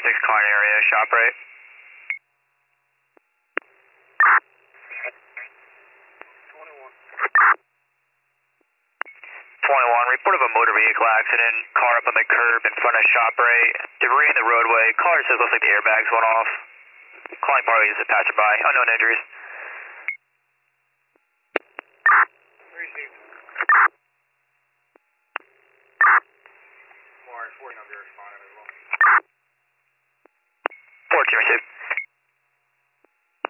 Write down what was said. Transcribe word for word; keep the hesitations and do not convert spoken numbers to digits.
six Karn area, shop right. twenty-one, report of a motor vehicle accident, car up on the curb in front of shop right, debris in the roadway, caller says looks like the airbags went off. Calling party is a passerby, unknown injuries.